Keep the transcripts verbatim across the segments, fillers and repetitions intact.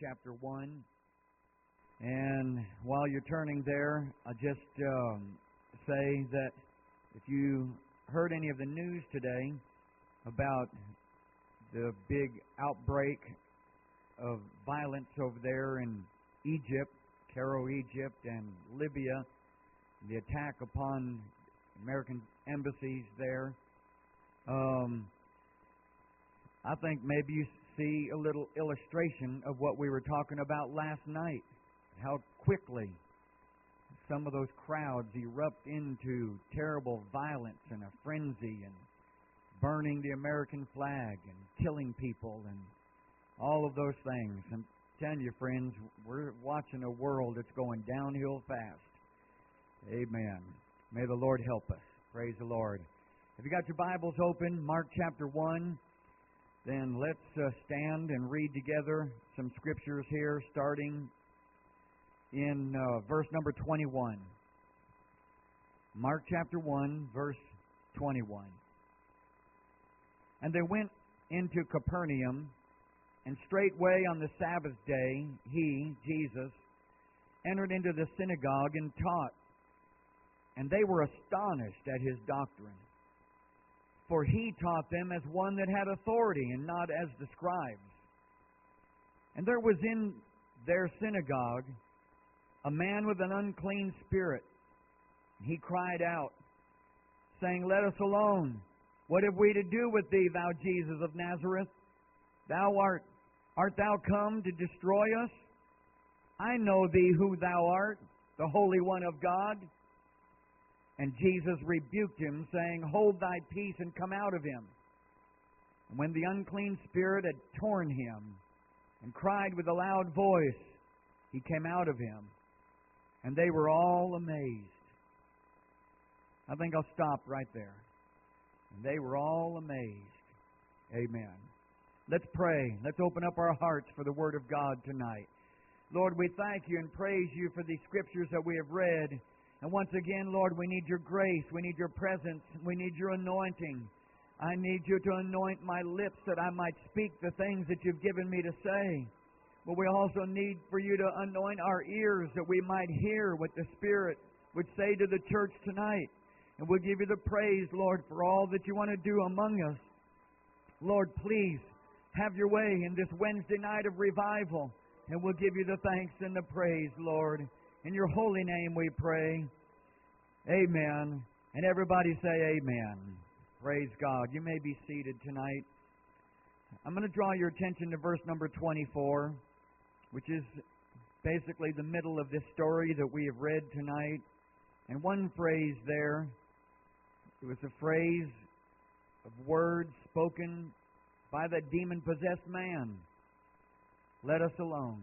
chapter one. And while you're turning there, I'll just um, say that if you heard any of the news today about the big outbreak of violence over there in Egypt, Cairo, Egypt, and Libya, the attack upon American embassies there, um, I think maybe you see a little illustration of what we were talking about last night, how quickly some of those crowds erupt into terrible violence and a frenzy and burning the American flag and killing people and all of those things. I'm telling you, friends, we're watching a world that's going downhill fast. Amen. May the Lord help us. Praise the Lord. If you got your Bibles open, Mark chapter one, then let's uh, stand and read together some scriptures here, starting in uh, verse number twenty-one. Mark chapter one, verse twenty-one. And they went into Capernaum, and straightway on the Sabbath day, he, Jesus, entered into the synagogue and taught. And they were astonished at his doctrine. For he taught them as one that had authority, and not as the scribes. And there was in their synagogue a man with an unclean spirit. He cried out, saying, Let us alone. What have we to do with thee, thou Jesus of Nazareth? Thou art, art thou come to destroy us? I know thee who thou art, the Holy One of God. And Jesus rebuked him, saying, Hold thy peace and come out of him. And when the unclean spirit had torn him and cried with a loud voice, he came out of him. And they were all amazed. I think I'll stop right there. And they were all amazed. Amen. Let's pray. Let's open up our hearts for the Word of God tonight. Lord, we thank you and praise you for these scriptures that we have read. And once again, Lord, we need your grace. We need your presence. We need your anointing. I need you to anoint my lips that I might speak the things that you've given me to say. But we also need for you to anoint our ears that we might hear what the Spirit would say to the church tonight. And we'll give you the praise, Lord, for all that you want to do among us. Lord, please have your way in this Wednesday night of revival. And we'll give you the thanks and the praise, Lord. In your holy name we pray. Amen. And everybody say amen. Praise God. You may be seated tonight. I'm going to draw your attention to verse number twenty-four, which is basically the middle of this story that we have read tonight. And one phrase there, it was a phrase of words spoken by that demon-possessed man. Let us alone.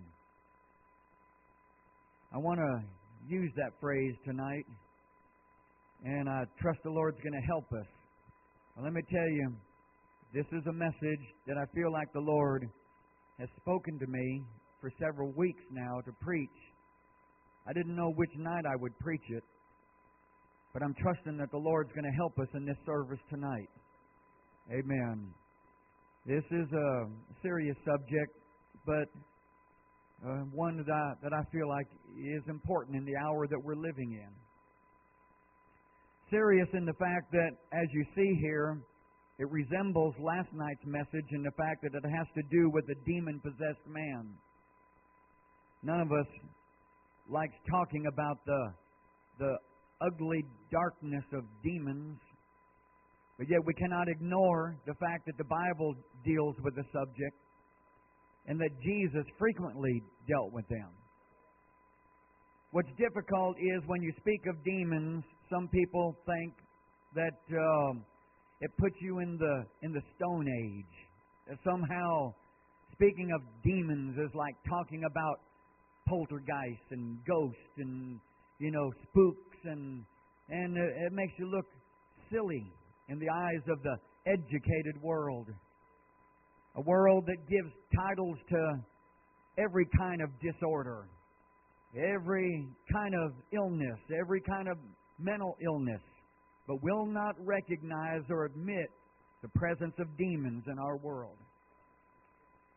I want to use that phrase tonight, and I trust the Lord's going to help us. Well, let me tell you, this is a message that I feel like the Lord has spoken to me for several weeks now to preach. I didn't know which night I would preach it, but I'm trusting that the Lord's going to help us in this service tonight. Amen. This is a serious subject, but uh, one that I, that I feel like is important in the hour that we're living in. Serious in the fact that, as you see here, it resembles last night's message in the fact that it has to do with a demon-possessed man. None of us likes talking about the, the ugly darkness of demons, but yet we cannot ignore the fact that the Bible deals with the subject and that Jesus frequently dealt with them. What's difficult is when you speak of demons, some people think that um, it puts you in the in the Stone Age. That somehow, speaking of demons is like talking about poltergeists and ghosts and, you know, spooks, and and it makes you look silly in the eyes of the educated world. A world that gives titles to every kind of disorder, every kind of illness, every kind of mental illness, but will not recognize or admit the presence of demons in our world.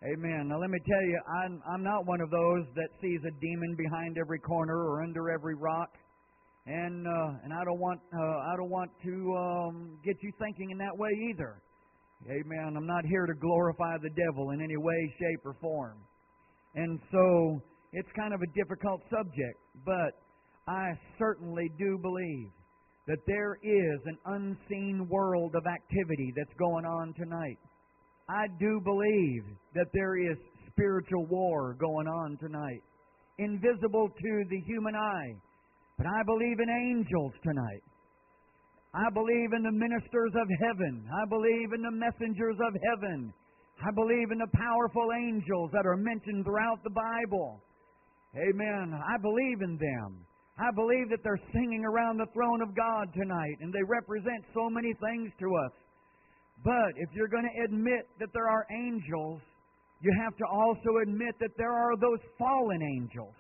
Amen. Now let me tell you, I'm, I'm not one of those that sees a demon behind every corner or under every rock. And uh, and I don't want uh, I don't want to um, get you thinking in that way either. Amen. I'm not here to glorify the devil in any way, shape, or form. And so it's kind of a difficult subject, but I certainly do believe that there is an unseen world of activity that's going on tonight. I do believe that there is spiritual war going on tonight, invisible to the human eye. But I believe in angels tonight. I believe in the ministers of heaven. I believe in the messengers of heaven. I believe in the powerful angels that are mentioned throughout the Bible. Amen. I believe in them. I believe that they're singing around the throne of God tonight, and they represent so many things to us. But if you're going to admit that there are angels, you have to also admit that there are those fallen angels.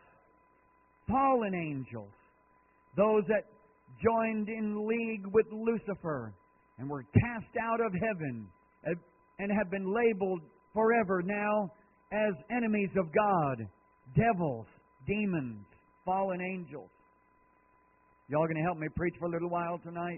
Fallen angels. Those that joined in league with Lucifer and were cast out of heaven and have been labeled forever now as enemies of God, devils, demons, fallen angels. Y'all going to help me preach for a little while tonight?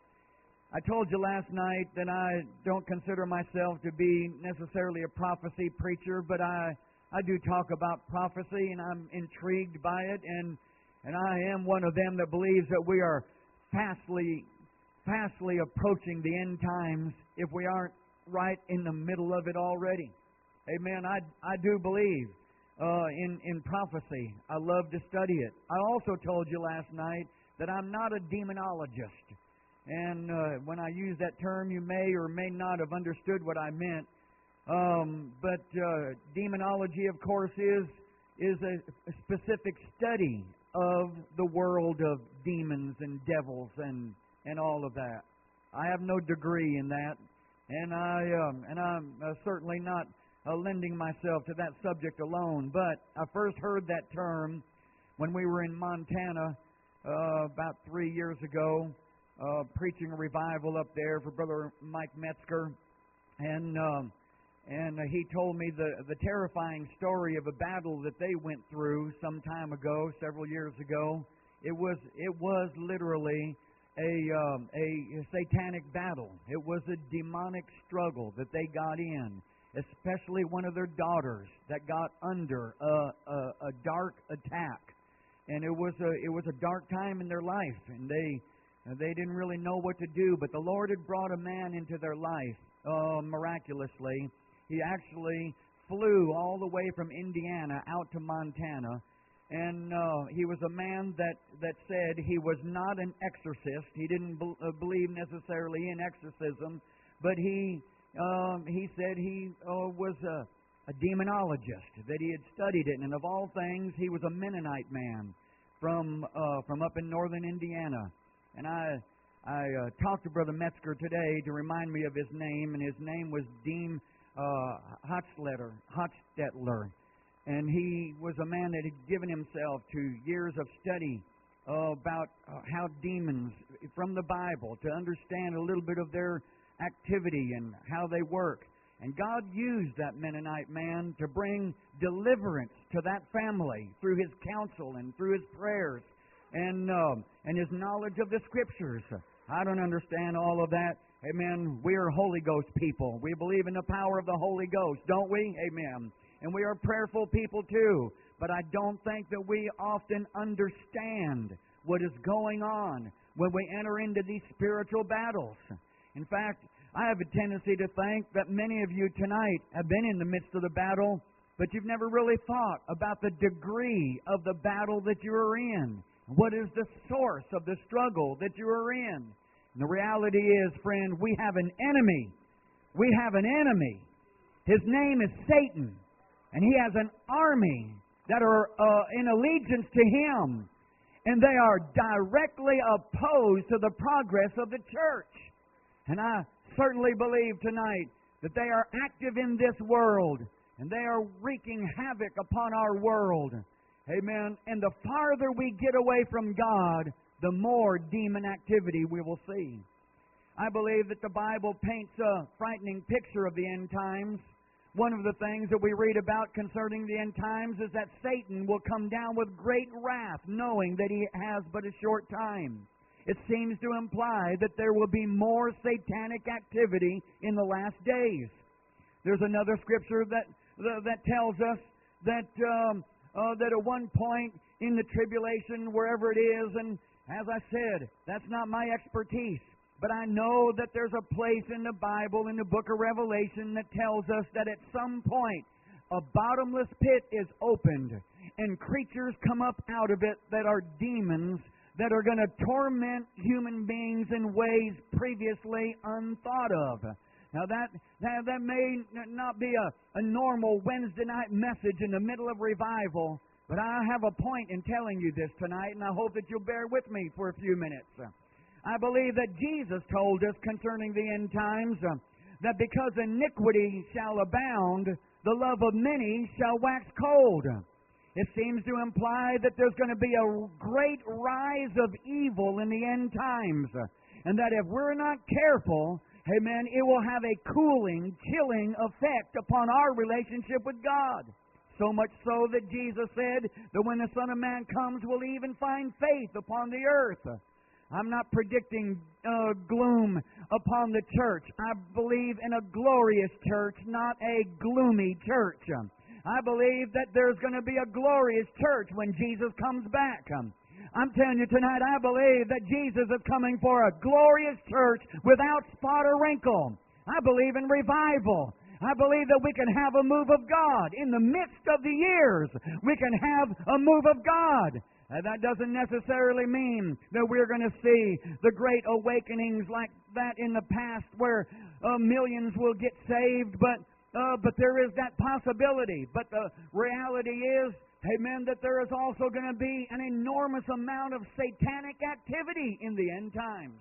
I told you last night that I don't consider myself to be necessarily a prophecy preacher, but I, I do talk about prophecy, and I'm intrigued by it, and and I am one of them that believes that we are fastly, fastly approaching the end times if we aren't right in the middle of it already. Amen. I, I do believe uh, in, in prophecy. I love to study it. I also told you last night that I'm not a demonologist. And uh, when I use that term, you may or may not have understood what I meant. Um, but uh, demonology, of course, is is a, a specific study of the world of demons and devils and, and all of that. I have no degree in that, and I um, and I'm uh, certainly not uh, lending myself to that subject alone. But I first heard that term when we were in Montana uh, about three years ago, uh, preaching a revival up there for Brother Mike Metzger, and um, and uh, he told me the the terrifying story of a battle that they went through some time ago, several years ago. It was it was literally a um, a satanic battle. It was a demonic struggle that they got in, especially one of their daughters that got under a, a, a dark attack, and it was a it was a dark time in their life, and they they didn't really know what to do. But the Lord had brought a man into their life uh, miraculously. He actually flew all the way from Indiana out to Montana, and uh, he was a man that, that said he was not an exorcist. He didn't be- uh, believe necessarily in exorcism, but he um, he said he uh, was a, a demonologist, that he had studied it, and of all things, he was a Mennonite man from uh, from up in northern Indiana. And I I uh, talked to Brother Metzger today to remind me of his name, and his name was Dean Uh, Hochstetler, Hochstetler, and he was a man that had given himself to years of study uh, about uh, how demons from the Bible, to understand a little bit of their activity and how they work. And God used that Mennonite man to bring deliverance to that family through his counsel and through his prayers and uh, and his knowledge of the Scriptures. I don't understand all of that. Amen. We are Holy Ghost people. We believe in the power of the Holy Ghost, don't we? Amen. And we are prayerful people too. But I don't think that we often understand what is going on when we enter into these spiritual battles. In fact, I have a tendency to think that many of you tonight have been in the midst of the battle, but you've never really thought about the degree of the battle that you are in. What is the source of the struggle that you are in? And the reality is, friend, we have an enemy. We have an enemy. His name is Satan. And he has an army that are uh, in allegiance to him. And they are directly opposed to the progress of the church. And I certainly believe tonight that they are active in this world. And they are wreaking havoc upon our world. Amen. And the farther we get away from God, the more demon activity we will see. I believe that the Bible paints a frightening picture of the end times one of the things that we read about concerning the end times is that Satan will come down with great wrath, knowing that he has but a short time. It seems to imply that there will be more satanic activity in the last days. There's another scripture that that tells us that um, uh, that at one point in the tribulation, wherever it is, and as I said, that's not my expertise. But I know that there's a place in the Bible, in the book of Revelation, that tells us that at some point a bottomless pit is opened and creatures come up out of it that are demons that are going to torment human beings in ways previously unthought of. Now that that, that may not be a, a normal Wednesday night message in the middle of revival, but I have a point in telling you this tonight, and I hope that you'll bear with me for a few minutes. I believe that Jesus told us concerning the end times uh, that because iniquity shall abound, the love of many shall wax cold. It seems to imply that there's going to be a great rise of evil in the end times, uh, and that if we're not careful, amen, it will have a cooling, chilling effect upon our relationship with God. So much so that Jesus said that when the Son of Man comes, we'll even find faith upon the earth. I'm not predicting uh, gloom upon the church. I believe in a glorious church, not a gloomy church. I believe that there's going to be a glorious church when Jesus comes back. I'm telling you tonight, I believe that Jesus is coming for a glorious church without spot or wrinkle. I believe in revival. I believe that we can have a move of God. In the midst of the years, we can have a move of God. And that doesn't necessarily mean that we're going to see the great awakenings like that in the past where uh, millions will get saved, but uh, but there is that possibility. But the reality is, amen, that there is also going to be an enormous amount of satanic activity in the end times.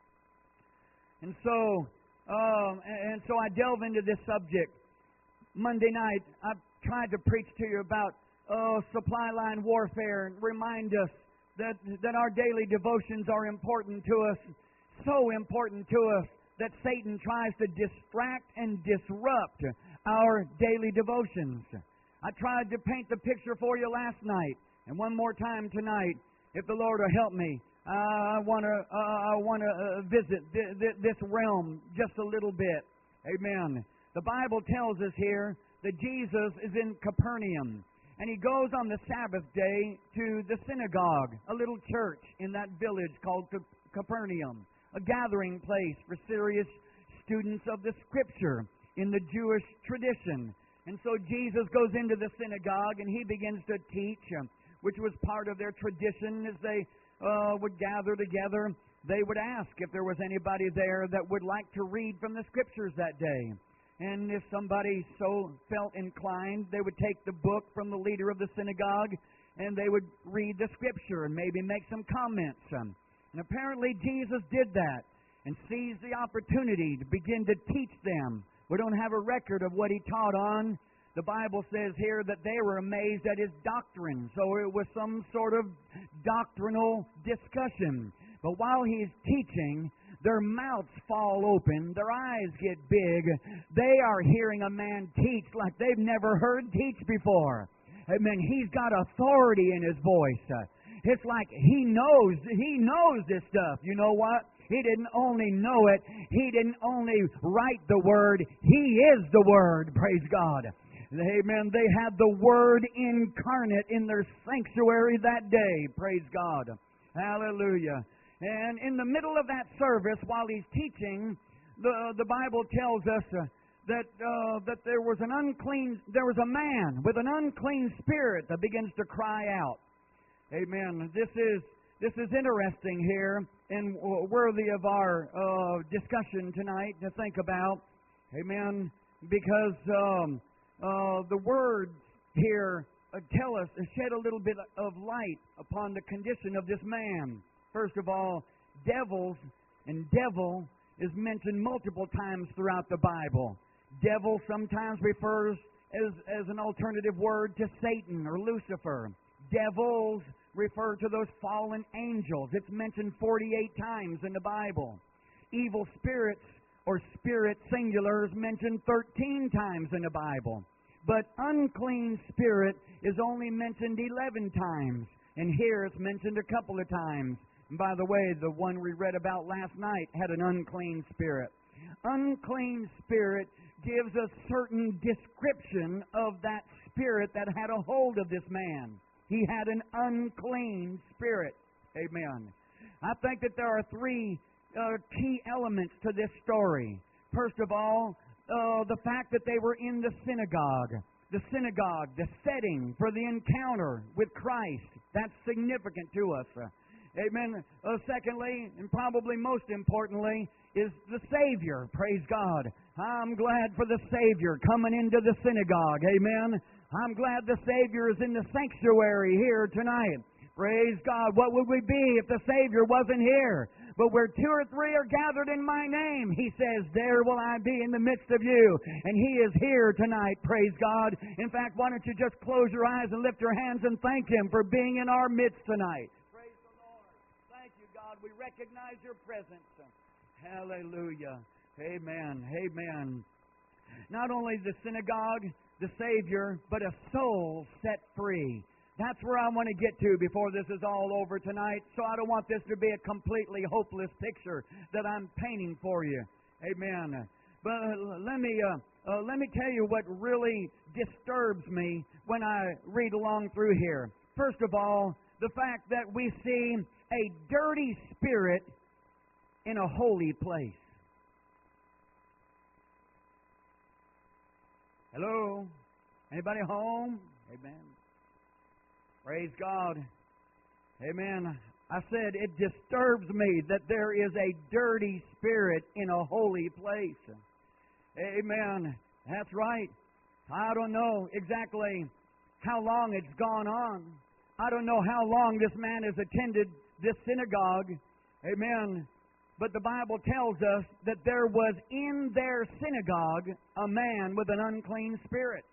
And so, um, and so I delve into this subject. Monday night, I tried to preach to you about Oh, supply line warfare, and remind us that, that our daily devotions are important to us, so important to us that Satan tries to distract and disrupt our daily devotions. I tried to paint the picture for you last night, and one more time tonight, if the Lord will help me. Uh, I want to uh, I want to uh, visit th- th- this realm just a little bit. Amen. The Bible tells us here that Jesus is in Capernaum. And he goes on the Sabbath day to the synagogue, a little church in that village called Capernaum, a gathering place for serious students of the Scripture in the Jewish tradition. And so Jesus goes into the synagogue and he begins to teach, which was part of their tradition as they uh, would gather together. They would ask if there was anybody there that would like to read from the Scriptures that day. And if somebody so felt inclined, they would take the book from the leader of the synagogue and they would read the Scripture and maybe make some comments. And apparently Jesus did that and seized the opportunity to begin to teach them. We don't have a record of what he taught on. The Bible says here that they were amazed at his doctrine. So it was some sort of doctrinal discussion. But while he's teaching, their mouths fall open, their eyes get big. They are hearing a man teach like they've never heard teach before. Amen. He's got authority in his voice. It's like he knows, he knows this stuff. You know what? He didn't only know it, he didn't only write the Word, he is the Word. Praise God. Amen. They had the Word incarnate in their sanctuary that day. Praise God. Hallelujah. And in the middle of that service, while he's teaching, the the Bible tells us uh, that uh, that there was an unclean, there was a man with an unclean spirit that begins to cry out. Amen. This is this is interesting here and worthy of our uh, discussion tonight to think about. Amen. Because um, uh, the words here uh, tell us, shed a little bit of light upon the condition of this man. First of all, devils and devil is mentioned multiple times throughout the Bible. Devil sometimes refers as, as an alternative word to Satan or Lucifer. Devils refer to those fallen angels. It's mentioned forty-eight times in the Bible. Evil spirits or spirit singular is mentioned thirteen times in the Bible. But unclean spirit is only mentioned eleven times. And here it's mentioned a couple of times. And by the way, the one we read about last night had an unclean spirit. Unclean spirit gives a certain description of that spirit that had a hold of this man. He had an unclean spirit. Amen. I think that there are three uh, key elements to this story. First of all, uh, the fact that they were in the synagogue. The synagogue, the setting for the encounter with Christ. That's significant to us. Amen. Uh, secondly, and probably most importantly, is the Savior. Praise God. I'm glad for the Savior coming into the synagogue. Amen. I'm glad the Savior is in the sanctuary here tonight. Praise God. What would we be if the Savior wasn't here? But where two or three are gathered in my name, He says, there will I be in the midst of you. And He is here tonight. Praise God. In fact, why don't you just close your eyes and lift your hands and thank Him for being in our midst tonight. Praise the Lord. Thank you, God. We recognize your presence. Hallelujah. Amen. Amen. Not only the synagogue, the Savior, but a soul set free. That's where I want to get to before this is all over tonight. So I don't want this to be a completely hopeless picture that I'm painting for you. Amen. But let me uh, uh, let me tell you what really disturbs me when I read along through here. First of all, the fact that we see a dirty spirit in a holy place. Hello? Anybody home? Amen. Praise God. Amen. I said it disturbs me that there is a dirty spirit in a holy place. Amen. That's right. I don't know exactly how long it's gone on. I don't know how long this man has attended this synagogue. Amen. But the Bible tells us that there was in their synagogue a man with an unclean spirit.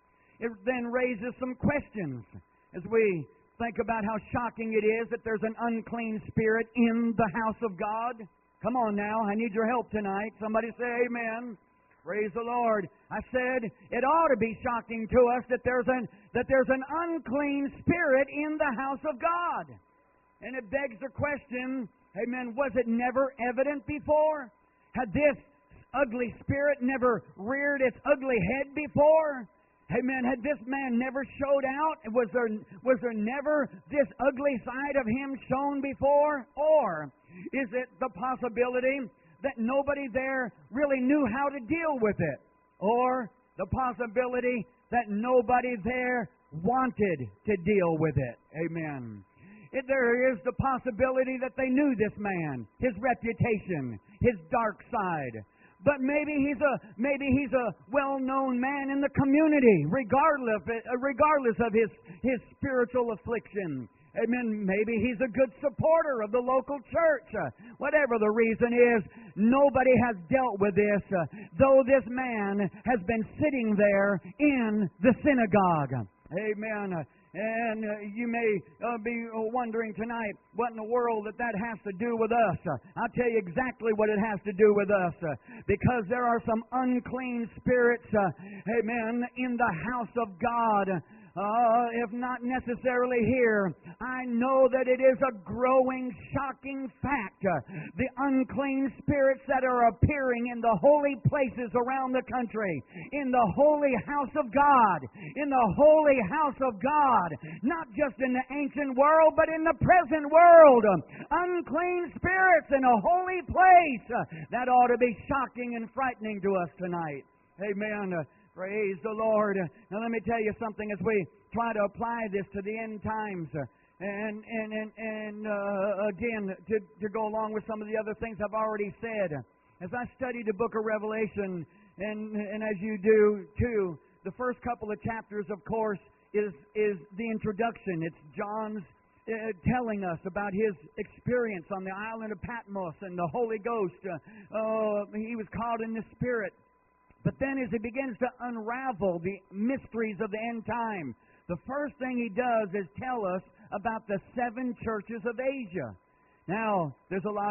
It then raises some questions as we think about how shocking it is that there's an unclean spirit in the house of God. Come on now, I need your help tonight. Somebody say amen. Praise the Lord. I said it ought to be shocking to us that there's an that there's an unclean spirit in the house of God. And it begs the question, amen, was it never evident before? Had this ugly spirit never reared its ugly head before? Amen. Had this man never showed out? Was there, was there never this ugly side of him shown before? Or is it the possibility that nobody there really knew how to deal with it? Or the possibility that nobody there wanted to deal with it? Amen. If there is the possibility that they knew this man, his reputation, his dark side. But maybe he's a maybe he's a well-known man in the community, regardless regardless of his his spiritual affliction. Amen. Maybe he's a good supporter of the local church. Uh, whatever the reason is, nobody has dealt with this, uh, though this man has been sitting there in the synagogue. Amen. And uh, you may uh, be wondering tonight, what in the world that that has to do with us? Uh, I'll tell you exactly what it has to do with us. Uh, because there are some unclean spirits, uh, amen, in the house of God. Uh, if not necessarily here, I know that it is a growing, shocking fact. Uh, the unclean spirits that are appearing in the holy places around the country, in the holy house of God, in the holy house of God, not just in the ancient world, but in the present world. Uh, unclean spirits in a holy place. Uh, that ought to be shocking and frightening to us tonight. Amen. Uh, Praise the Lord. Now let me tell you something as we try to apply this to the end times. And and and, and uh, again, to, to go along with some of the other things I've already said. As I study the book of Revelation, and, and as you do too, the first couple of chapters, of course, is, is the introduction. It's John's Uh, telling us about his experience on the island of Patmos and the Holy Ghost. Uh, uh, he was caught in the Spirit. But then as he begins to unravel the mysteries of the end time, the first thing he does is tell us about the seven churches of Asia. Now, there's a lot of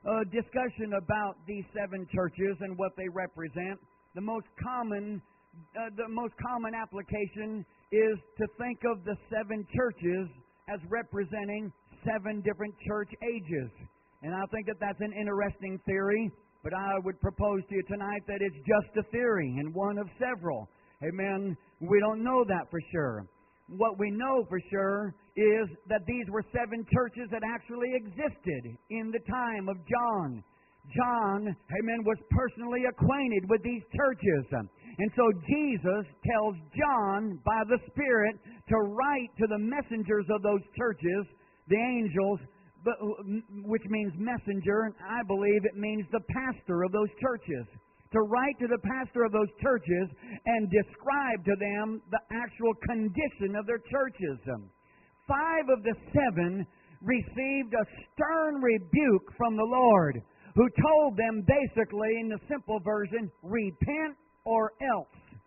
uh, discussion about these seven churches and what they represent, the most common, uh, the most common application is to think of the seven churches as representing seven different church ages. And I think that that's an interesting theory, but I would propose to you tonight that it's just a theory and one of several. Amen. We don't know that for sure. What we know for sure is that these were seven churches that actually existed in the time of John. John, amen, was personally acquainted with these churches. And so Jesus tells John by the Spirit to write to the messengers of those churches, the angels, but, which means messenger. I believe it means the pastor of those churches. To write to the pastor of those churches and describe to them the actual condition of their churches. Five of the seven received a stern rebuke from the Lord, who told them basically in the simple version, repent or else.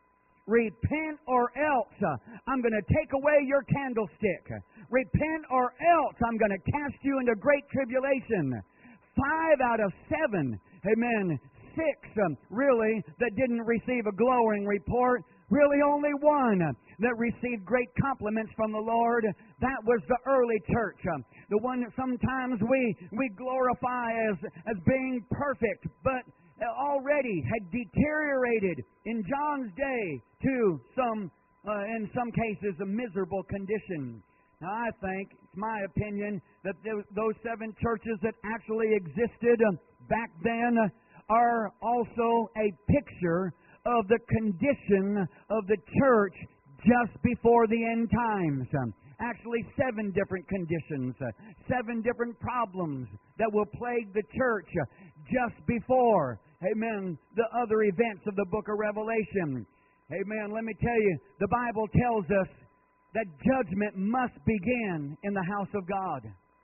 Repent or else. I'm going to take away your candlestick. Repent or else I'm going to cast you into great tribulation. Five out of seven, amen, six um, really that didn't receive a glowing report. Really only one that received great compliments from the Lord. That was the early church. Um, the one that sometimes we, we glorify as, as being perfect, but already had deteriorated in John's day to some, uh, in some cases, a miserable condition. Now, I think, it's my opinion, that those seven churches that actually existed uh, back then uh, are also a picture of the condition of the church just before the end times. Um, actually, seven different conditions, uh, seven different problems that will plague the church uh, just before, amen, the other events of the book of Revelation. Amen. Let me tell you, the Bible tells us that judgment must begin in the house of God.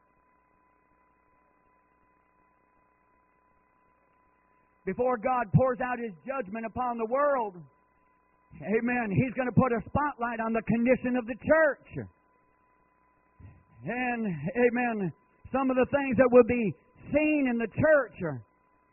Before God pours out His judgment upon the world, amen, He's going to put a spotlight on the condition of the church. And, amen, some of the things that will be seen in the church are,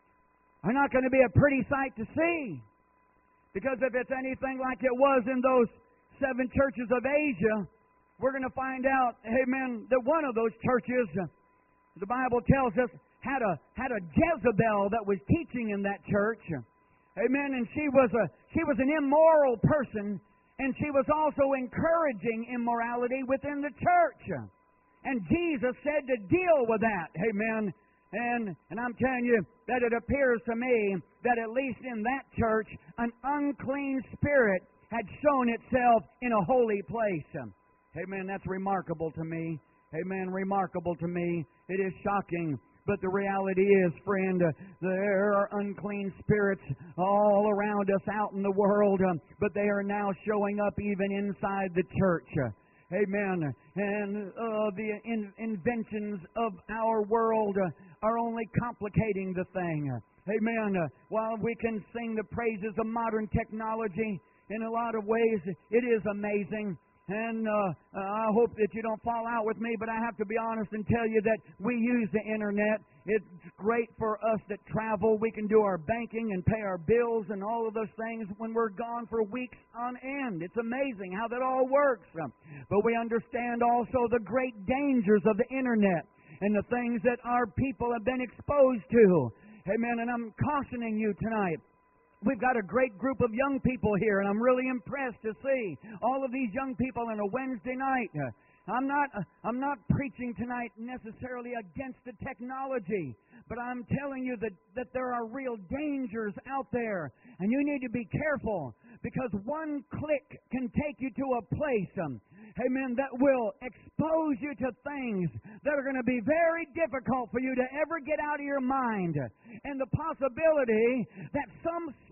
are not going to be a pretty sight to see. Because if it's anything like it was in those seven churches of Asia, we're going to find out, amen, that one of those churches, the Bible tells us, had a had a Jezebel that was teaching in that church. Amen. And she was a she was an immoral person, and she was also encouraging immorality within the church. And Jesus said to deal with that. Amen. And and I'm telling you that it appears to me that at least in that church, an unclean spirit had shown itself in a holy place. Amen. That's remarkable to me. Amen. Remarkable to me. It is shocking. But the reality is, friend, uh, there are unclean spirits all around us out in the world, um, but they are now showing up even inside the church. Uh, amen. And uh, the in- inventions of our world uh, are only complicating the thing. Amen. Uh, while we can sing the praises of modern technology, in a lot of ways it is amazing. And uh, uh, I hope that you don't fall out with me, but I have to be honest and tell you that we use the Internet. It's great for us that travel. We can do our banking and pay our bills and all of those things when we're gone for weeks on end. It's amazing how that all works. But we understand also the great dangers of the Internet and the things that our people have been exposed to. Amen. And I'm cautioning you tonight. We've got a great group of young people here, and I'm really impressed to see all of these young people on a Wednesday night. I'm not, I'm not preaching tonight necessarily against the technology, but I'm telling you that, that there are real dangers out there, and you need to be careful, because one click can take you to a place, um, amen, that will expose you to things that are going to be very difficult for you to ever get out of your mind. And the possibility that some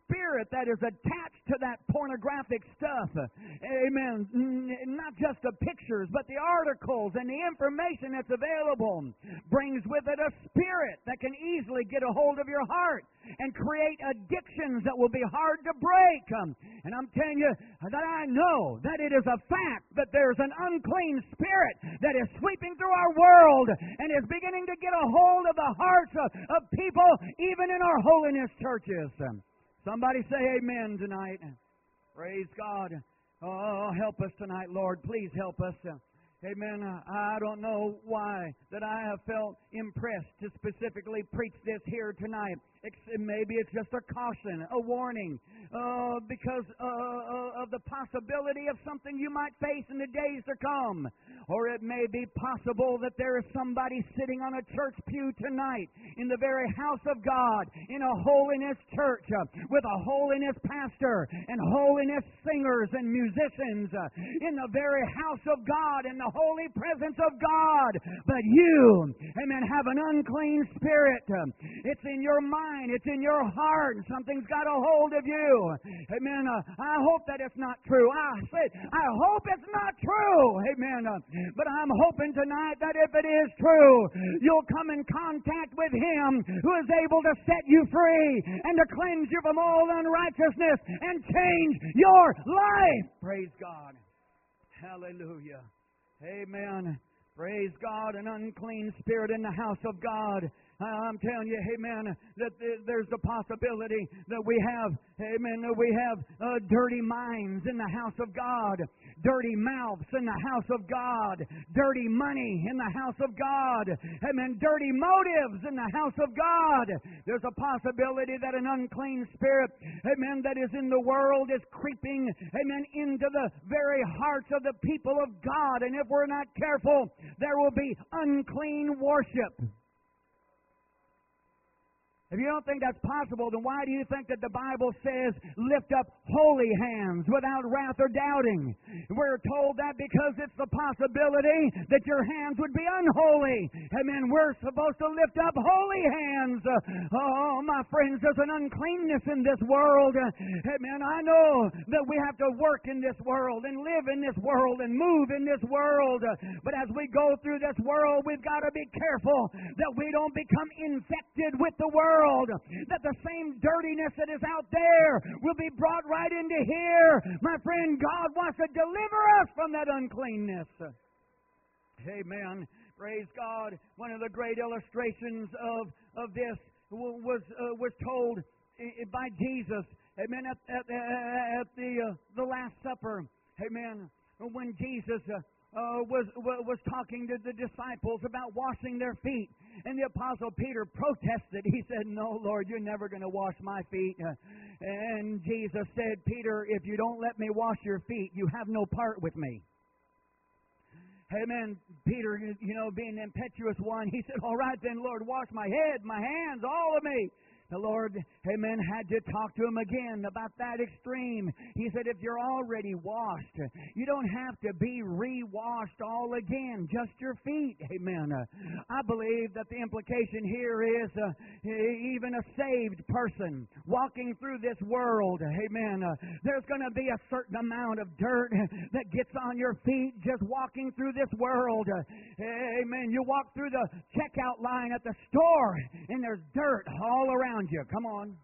spirit that is attached to that pornographic stuff. Amen. Not just the pictures, but the articles and the information that's available brings with it a spirit that can easily get a hold of your heart and create addictions that will be hard to break. And I'm telling you that I know that it is a fact that there's an unclean spirit that is sweeping through our world and is beginning to get a hold of the hearts of, of people, even in our holiness churches. Somebody say amen tonight. Praise God. Oh, help us tonight, Lord. Please help us. Amen. I don't know why that I have felt impressed to specifically preach this here tonight. Maybe it's just a caution, a warning, uh, because uh, of the possibility of something you might face in the days to come. Or it may be possible that there is somebody sitting on a church pew tonight in the very house of God, in a holiness church, uh, with a holiness pastor and holiness singers and musicians, uh, in the very house of God, in the holy presence of God. But you, amen, have an unclean spirit. It's in your mind. It's in your heart. Something's got a hold of you. Amen. Uh, I hope that it's not true. I said, I hope it's not true. Amen. Uh, but I'm hoping tonight that if it is true, you'll come in contact with Him who is able to set you free and to cleanse you from all unrighteousness and change your life. Praise God. Hallelujah. Amen. Praise God. An unclean spirit in the house of God. I'm telling you, amen, that there's the possibility that we have, amen, that we have uh, dirty minds in the house of God, dirty mouths in the house of God, dirty money in the house of God, amen, dirty motives in the house of God. There's a possibility that an unclean spirit, amen, that is in the world is creeping, amen, into the very hearts of the people of God. And if we're not careful, there will be unclean worship. If you don't think that's possible, then why do you think that the Bible says, lift up holy hands without wrath or doubting? We're told that because it's the possibility that your hands would be unholy. Amen. We're supposed to lift up holy hands. Oh, my friends, there's an uncleanness in this world. Amen. I know that we have to work in this world and live in this world and move in this world. But as we go through this world, we've got to be careful that we don't become infected with the world. That the same dirtiness that is out there will be brought right into here. My friend, God wants to deliver us from that uncleanness. Amen. Praise God. One of the great illustrations of, of this was uh, was told by Jesus. Amen. At, at, at the uh, the Last Supper. Amen. When Jesus uh, Uh, was was talking to the disciples about washing their feet. And the Apostle Peter protested. He said, no, Lord, you're never going to wash my feet. Uh, and Jesus said, Peter, if you don't let me wash your feet, you have no part with me. Amen. Peter, you know, being the impetuous one, he said, all right then, Lord, wash my head, my hands, all of me. The Lord, amen, had to talk to him again about that extreme. He said, if you're already washed, you don't have to be re-washed all again, just your feet. Amen. Uh, I believe that the implication here is uh, even a saved person walking through this world, amen, uh, there's going to be a certain amount of dirt that gets on your feet just walking through this world. Uh, amen. You walk through the checkout line at the store, and there's dirt all around you. Come on.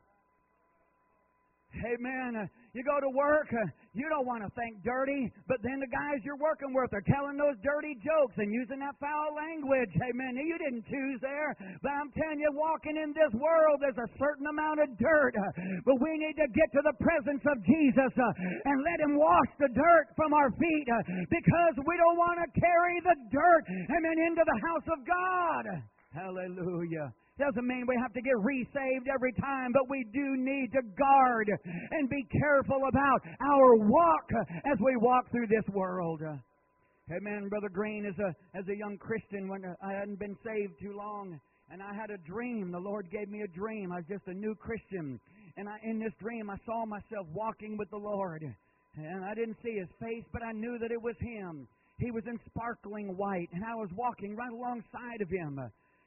Amen. You go to work, you don't want to think dirty, but then the guys you're working with are telling those dirty jokes and using that foul language. Amen. You didn't choose there, but I'm telling you, walking in this world, there's a certain amount of dirt, but we need to get to the presence of Jesus and let Him wash the dirt from our feet, because we don't want to carry the dirt, amen, into the house of God. Hallelujah. Doesn't mean we have to get resaved every time, but we do need to guard and be careful about our walk as we walk through this world. Amen. Brother Green, as a as a young Christian, when I hadn't been saved too long, and I had a dream. The Lord gave me a dream. I was just a new Christian, and I, in this dream, I saw myself walking with the Lord, and I didn't see His face, but I knew that it was Him. He was in sparkling white, and I was walking right alongside of Him.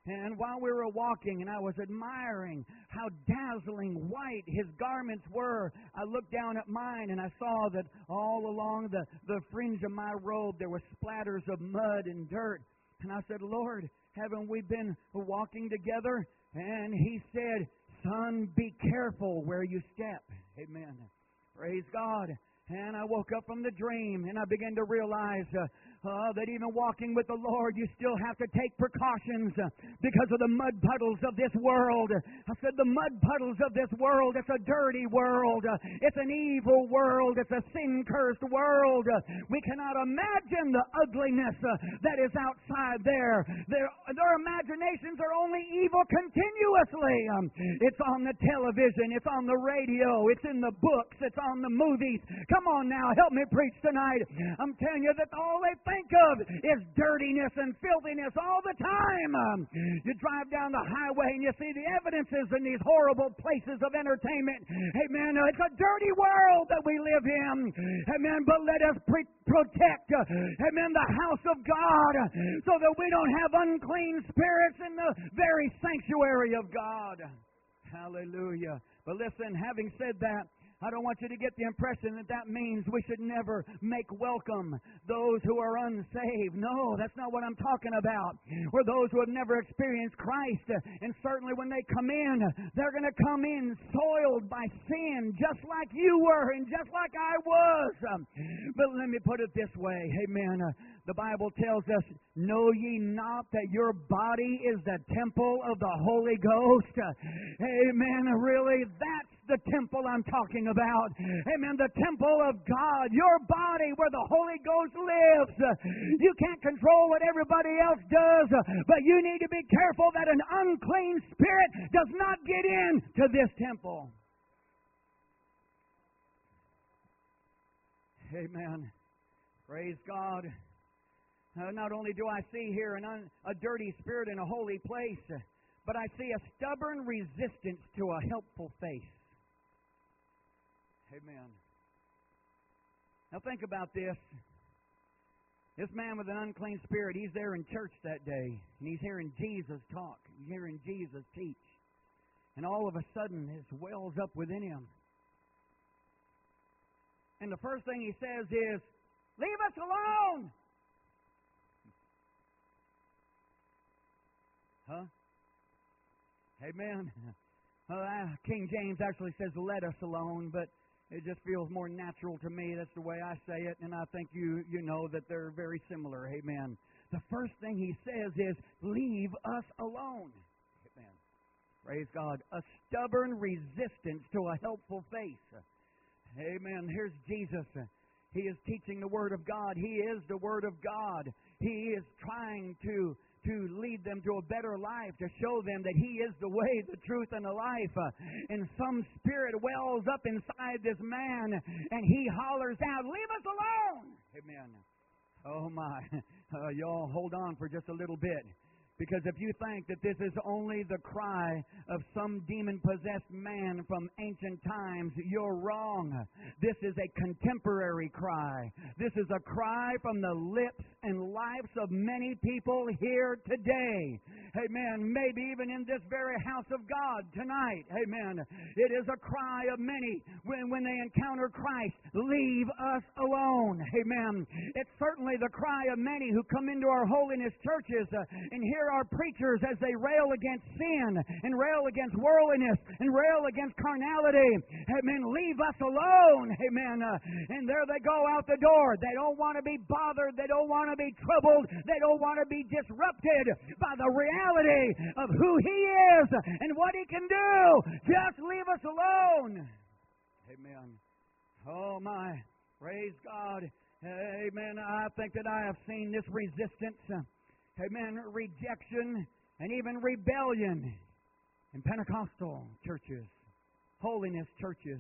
And while we were walking and I was admiring how dazzling white his garments were, I looked down at mine and I saw that all along the, the fringe of my robe there were splatters of mud and dirt. And I said, Lord, haven't we been walking together? And He said, son, be careful where you step. Amen. Praise God. And I woke up from the dream and I began to realize uh, uh, that even walking with the Lord, you still have to take precautions uh, because of the mud puddles of this world. I said the mud puddles of this world, it's a dirty world. Uh, it's an evil world. It's a sin-cursed world. Uh, we cannot imagine the ugliness uh, that is outside there. Their, their imaginations are only evil continuously. Um, it's on the television. It's on the radio. It's in the books. It's on the movies. Come on now, help me preach tonight. I'm telling you that all they think of is dirtiness and filthiness all the time. Um, you drive down the highway and you see the evidences in these horrible places of entertainment. Amen. It's a dirty world that we live in. Amen. But let us pre- protect, uh, amen, the house of God so that we don't have unclean spirits in the very sanctuary of God. Hallelujah. But listen, having said that, I don't want you to get the impression that that means we should never make welcome those who are unsaved. No, that's not what I'm talking about. Or those who have never experienced Christ. And certainly when they come in, they're going to come in soiled by sin, just like you were and just like I was. But let me put it this way. Amen. The Bible tells us, know ye not that your body is the temple of the Holy Ghost? Amen. Really, that's the temple I'm talking about. Amen. The temple of God. Your body where the Holy Ghost lives. You can't control what everybody else does, but you need to be careful that an unclean spirit does not get into this temple. Amen. Praise God. Uh, not only do I see here an un, a dirty spirit in a holy place, but I see a stubborn resistance to a helpful face. Amen. Now think about this. This man with an unclean spirit, he's there in church that day, and he's hearing Jesus talk. He's hearing Jesus teach. And all of a sudden, this wells up within him. And the first thing he says is, leave us alone! Huh? Amen. Uh, King James actually says, let us alone, but it just feels more natural to me. That's the way I say it, and I think you you know that they're very similar. Amen. The first thing he says is, leave us alone. Amen. Praise God. A stubborn resistance to a helpful face. Amen. Here's Jesus. He is teaching the Word of God. He is the Word of God. He is trying to to lead them to a better life, to show them that He is the way, the truth, and the life. Uh, and some spirit wells up inside this man, and he hollers out, leave us alone! Amen. Oh, my. Uh, y'all hold on for just a little bit. Because if you think that this is only the cry of some demon-possessed man from ancient times, you're wrong. This is a contemporary cry. This is a cry from the lips and lives of many people here today. Amen. Maybe even in this very house of God tonight. Amen. It is a cry of many when, when they encounter Christ, leave us alone. Amen. It's certainly the cry of many who come into our holiness churches uh, and hear our preachers as they rail against sin and rail against worldliness and rail against carnality. Amen. Leave us alone. Amen. Uh, and there they go out the door. They don't want to be bothered. They don't want to be troubled. They don't want to be disrupted by the reality of who He is and what He can do. Just leave us alone. Amen. Oh, my. Praise God. Amen. I think that I have seen this resistance. Amen, rejection, and even rebellion in Pentecostal churches, holiness churches.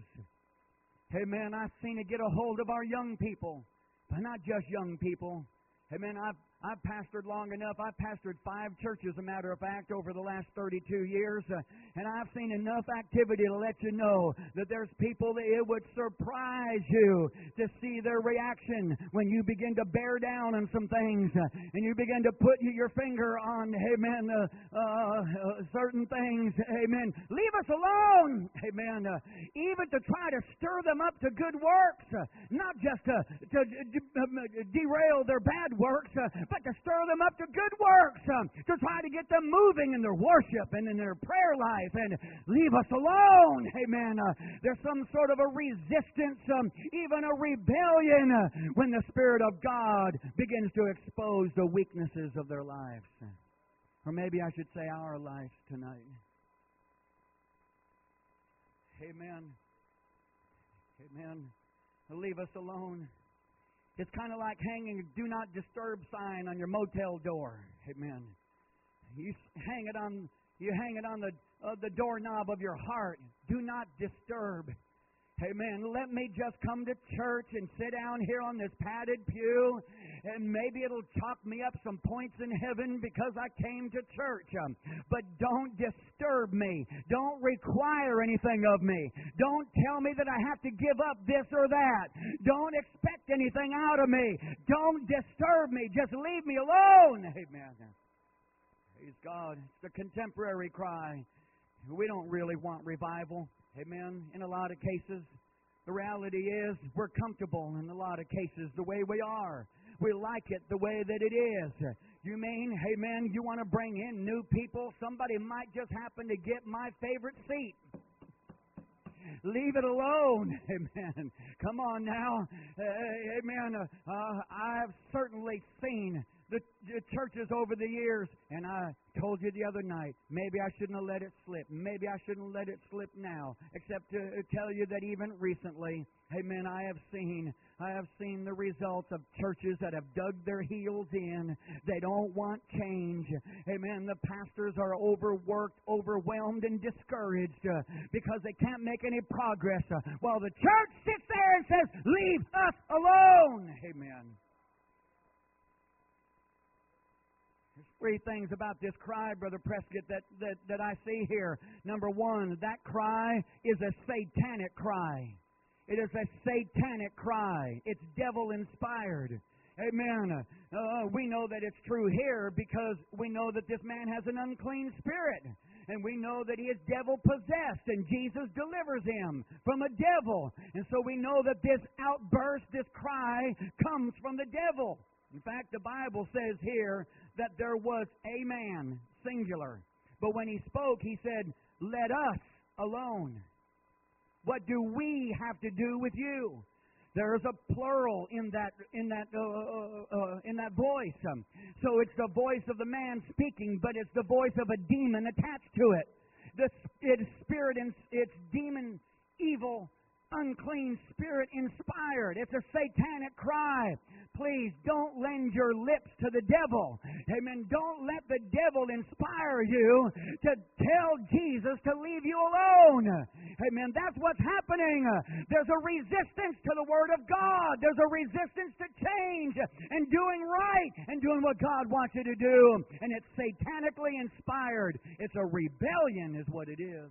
Amen, I've seen it get a hold of our young people, but not just young people. Amen, I've, I've pastored long enough. I've pastored five churches, a matter of fact, over the last thirty-two years. Uh, and I've seen enough activity to let you know that there's people that it would surprise you to see their reaction when you begin to bear down on some things uh, and you begin to put your finger on, amen, uh, uh, uh, certain things, amen. Leave us alone, amen. Uh, even to try to stir them up to good works, uh, not just to, to uh, derail their bad works, uh, but to stir them up to good works, um, to try to get them moving in their worship and in their prayer life, and leave us alone. Amen. Uh, there's some sort of a resistance, um, even a rebellion, uh, when the Spirit of God begins to expose the weaknesses of their lives. Or maybe I should say our lives tonight. Amen. Amen. Leave us alone. It's kind of like hanging a do not disturb sign on your motel door. Amen. You hang it on you hang it on the uh, the doorknob of your heart. Do not disturb. Amen. Let me just come to church and sit down here on this padded pew, and maybe it'll chalk me up some points in heaven because I came to church. Um, but don't disturb me. Don't require anything of me. Don't tell me that I have to give up this or that. Don't expect anything out of me. Don't disturb me. Just leave me alone. Amen. Praise God. It's the contemporary cry. We don't really want revival. Amen. In a lot of cases, the reality is we're comfortable in a lot of cases the way we are. We like it the way that it is. You mean, amen, you want to bring in new people? Somebody might just happen to get my favorite seat. Leave it alone. Amen. Come on now. Uh, amen. Uh, uh, I've certainly seen the, the churches over the years, and I told you the other night, maybe I shouldn't have let it slip. Maybe I shouldn't let it slip now, except to tell you that even recently, amen, I have seen, I have seen the results of churches that have dug their heels in. They don't want change. Amen. The pastors are overworked, overwhelmed, and discouraged uh, because they can't make any progress, uh, while the church sits there and says, leave us alone. Amen. There's three things about this cry, Brother Prescott, that, that, that I see here. Number one, that cry is a satanic cry. It is a satanic cry. It's devil-inspired. Amen. Uh, we know that it's true here because we know that this man has an unclean spirit. And we know that he is devil-possessed, and Jesus delivers him from a devil. And so we know that this outburst, this cry, comes from the devil. In fact, the Bible says here that there was a man, singular. But when he spoke, he said, let us alone. What do we have to do with you? There is a plural in that in that uh, uh, uh, in that voice. Um, so it's the voice of the man speaking, but it's the voice of a demon attached to it. The it's spirit and it's demon, evil, unclean spirit inspired. It's a satanic cry. Please don't lend your lips to the devil. Amen. Don't let the devil inspire you to tell Jesus to leave you alone. Amen. That's what's happening. There's a resistance to the Word of God. There's a resistance to change and doing right and doing what God wants you to do. And it's satanically inspired. It's a rebellion is what it is.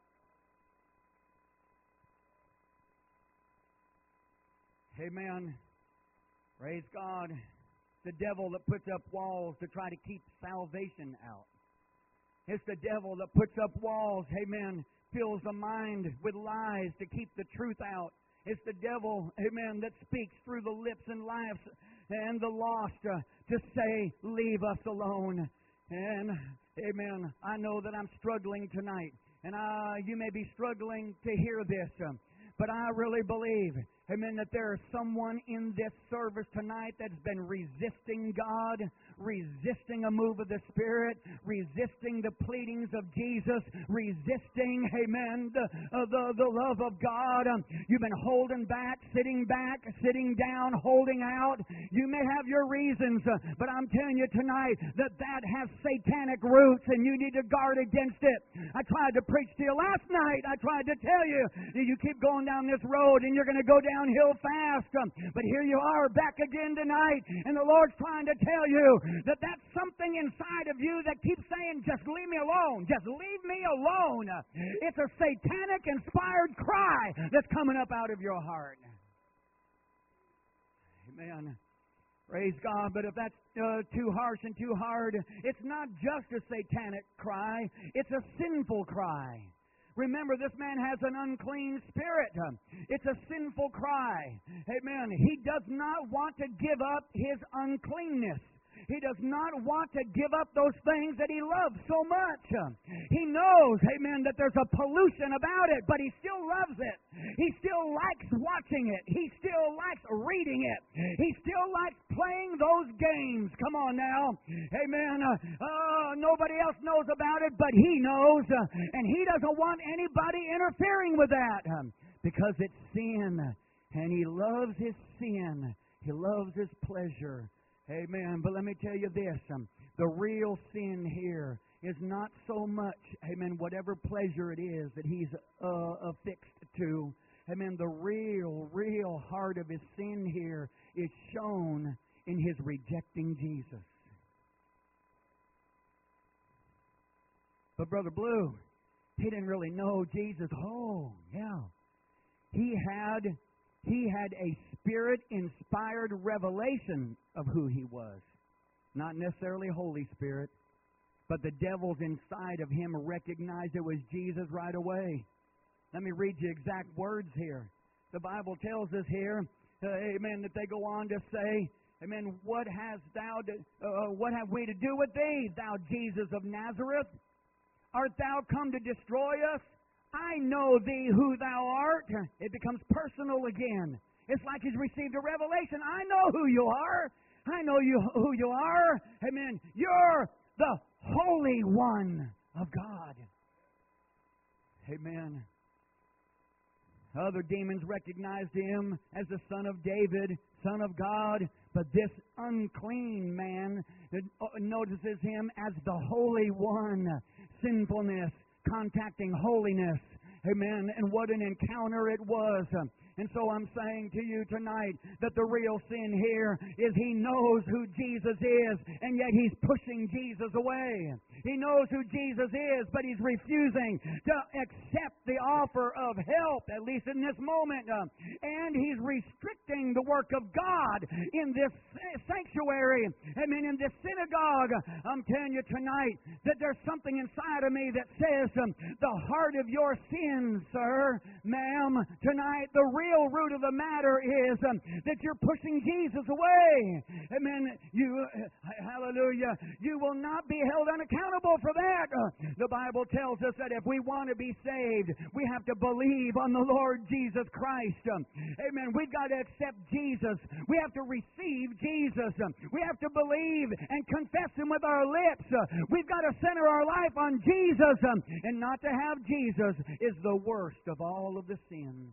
Amen. Praise God. The devil that puts up walls to try to keep salvation out. It's the devil that puts up walls, amen, fills the mind with lies to keep the truth out. It's the devil, amen, that speaks through the lips and lives and the lost uh, to say, leave us alone. And, amen, I know that I'm struggling tonight. And uh, you may be struggling to hear this. Uh, but I really believe, amen, that there is someone in this service tonight that's been resisting God, resisting a move of the Spirit, resisting the pleadings of Jesus, resisting, amen, the, uh, the, the love of God. Um, you've been holding back, sitting back, sitting down, holding out. You may have your reasons, uh, but I'm telling you tonight that that has satanic roots and you need to guard against it. I tried to preach to you last night. I tried to tell you that you keep going down this road and you're going to go down downhill fast. Um, but here you are back again tonight, and the Lord's trying to tell you that that's something inside of you that keeps saying, just leave me alone. Just leave me alone. It's a satanic-inspired cry that's coming up out of your heart. Amen. Praise God. But if that's uh, too harsh and too hard, it's not just a satanic cry. It's a sinful cry. Remember, this man has an unclean spirit. It's a sinful cry. Amen. He does not want to give up his uncleanness. He does not want to give up those things that he loves so much. He knows, amen, that there's a pollution about it, but he still loves it. He still likes watching it. He still likes reading it. He still likes playing those games. Come on now. Amen. Uh, nobody else knows about it, but he knows. Uh, and he doesn't want anybody interfering with that um, because it's sin. And he loves his sin. He loves his pleasure. Amen. But let me tell you this. Um, the real sin here is not so much, amen, whatever pleasure it is that he's uh, affixed to. Amen. The real, real heart of his sin here is shown in his rejecting Jesus. But Brother Blue, he didn't really know Jesus. Oh, yeah. He had... He had a Spirit-inspired revelation of who he was. Not necessarily Holy Spirit, but the devils inside of him recognized it was Jesus right away. Let me read you exact words here. The Bible tells us here, uh, amen, that they go on to say, amen, what hast thou, to, uh, what have we to do with thee, thou Jesus of Nazareth? Art thou come to destroy us? I know thee who thou art. It becomes personal again. It's like he's received a revelation. I know who you are. I know you who you are. Amen. You're the Holy One of God. Amen. Other demons recognized him as the Son of David, Son of God. But this unclean man notices him as the Holy One. Sinfulness contacting holiness. Amen. And what an encounter it was. And so I'm saying to you tonight that the real sin here is he knows who Jesus is, and yet he's pushing Jesus away. He knows who Jesus is, but he's refusing to accept the offer of help, at least in this moment. And he's restricting the work of God in this sanctuary. I mean, in this synagogue. I'm telling you tonight that there's something inside of me that says um, the heart of your sins, sir, ma'am, tonight, the real real root of the matter is um, that you're pushing Jesus away. Amen. You, uh, hallelujah, you will not be held unaccountable for that. Uh, the Bible tells us that if we want to be saved, we have to believe on the Lord Jesus Christ. Um, amen. We've got to accept Jesus. We have to receive Jesus. Um, we have to believe and confess Him with our lips. Uh, we've got to center our life on Jesus. Um, and not to have Jesus is the worst of all of the sins.